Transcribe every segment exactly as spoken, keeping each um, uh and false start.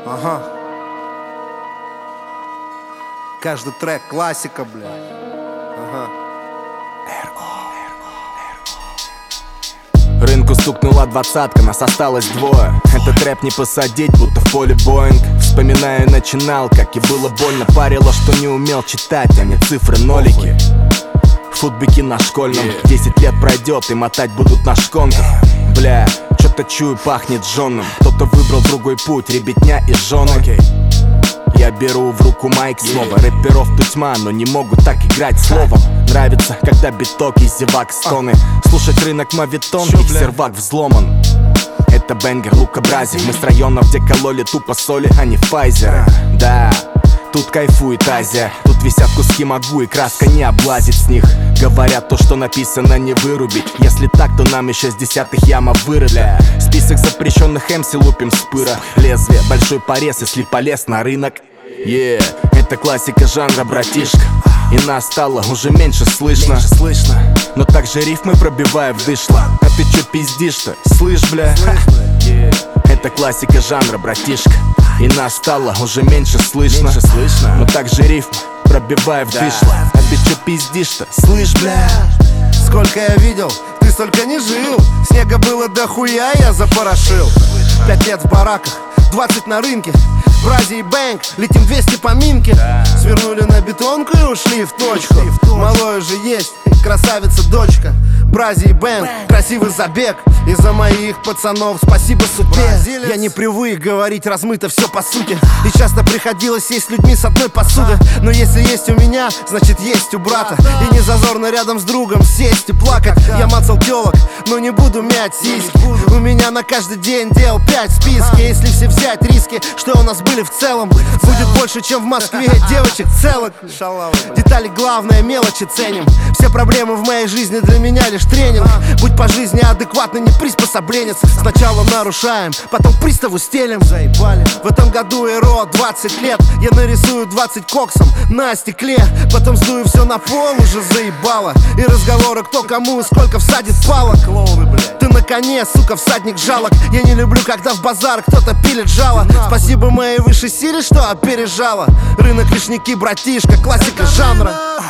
Ага. Каждый трек классика, бля. Ага. Рынку стукнула двадцатка, нас осталось двое. Этот рэп не посадить, будто в поле Боинг. Вспоминаю, начинал, как и было больно. Парило, что не умел читать, а не цифры нолики. Футбики на школьном, десять лет пройдет и мотать будут на шконках. Бля, чё-то чую, пахнет жжёным. Кто-то выбрал другой путь, ребятня и жены. Я беру в руку майк снова. Рэперов тут тьма, но не могут так играть словом. Нравится, когда биток и зевак стоны. Слушать рынок мавитон, их сервак взломан. Это бенгер, Лука Брази. Мы с района, где кололи тупо соли, а не файзеры. Да, тут кайфует Азия. Тут висят куски могу, и краска не облазит с них. Говорят, то, что написано, не вырубить. Если так, то нам еще с десятых яма вырыли. Список запрещенных эмси лупим с пыра. Лезвие, большой порез, если полез на рынок. Yeah, это классика жанра, братишка. И нас стало уже меньше слышно, меньше слышно. Но также рифмы пробивая в дышло. А ты чё пиздишь-то? Слышь, бля? Yeah. Это классика жанра, братишка. И нас стало уже меньше слышно, меньше слышно. Но также рифмы пробивая в дышло. А ты чё пиздишь-то? Слышь, бля? Сколько я видел, ты столько не жил. Снега было дохуя, я запорошил. Пять лет в бараках, двадцать на рынке. Брази и бэнк, летим двести по минке. Свернули на бетонку и ушли в точку. Малое же есть, красавица дочка. Брази и бэнк, красивый забег. Из-за моих пацанов спасибо судьбе. Я не привык говорить размыто все по сути. И часто приходилось есть с людьми с одной посуды. Но если есть у меня, значит есть у брата. И не зазорно рядом с другом сесть и плакать. Я мацал телок, но не буду мять сиськи. У меня на каждый день дел пять в списке. Если все взять риски, что у нас были в целом, будет больше, чем в Москве девочек целок. Детали главное, мелочи ценим. Все проблемы в моей жизни для меня лишь тренинг. Будь по жизни адекватный, не приспособленец. Сначала нарушаем, потом приставу стелим. Заебали. В этом году Эро двадцать лет. Я нарисую двадцать коксом на стекле. Потом сдую все на пол, уже заебало. И разговоры, кто кому и сколько всадит палок. Ты на коне, сука, всадник жалок. Я не люблю, когда в базар кто-то пилит жало. Спасибо моей высшей силе, что опережала. Рынок лишники, братишка, классика жанра.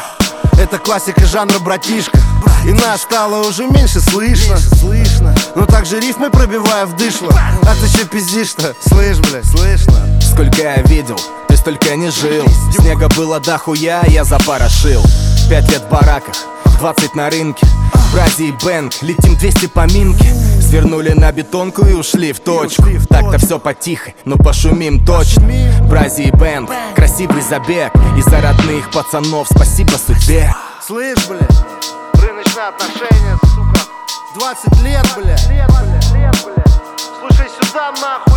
Это классика жанра, братишка. И нас стало уже меньше слышно, слышно. Но также рифмы пробивая в дышло. А ты че пиздишь-то? Слышь, бля, слышно? Сколько я видел, ты столько не жил. Снега было дохуя, я запорошил. Пять лет в бараках, двадцать на рынке. Брази и бэнк, летим двести по минке. Свернули на бетонку и ушли в точку. Так-то все потихо, но пошумим точно. Брази и бэнк, красивый забег. Из-за родных пацанов спасибо судьбе. Слышь, бля, рыночные отношения, сука. Двадцать лет, бля. Слушай сюда, нахуй.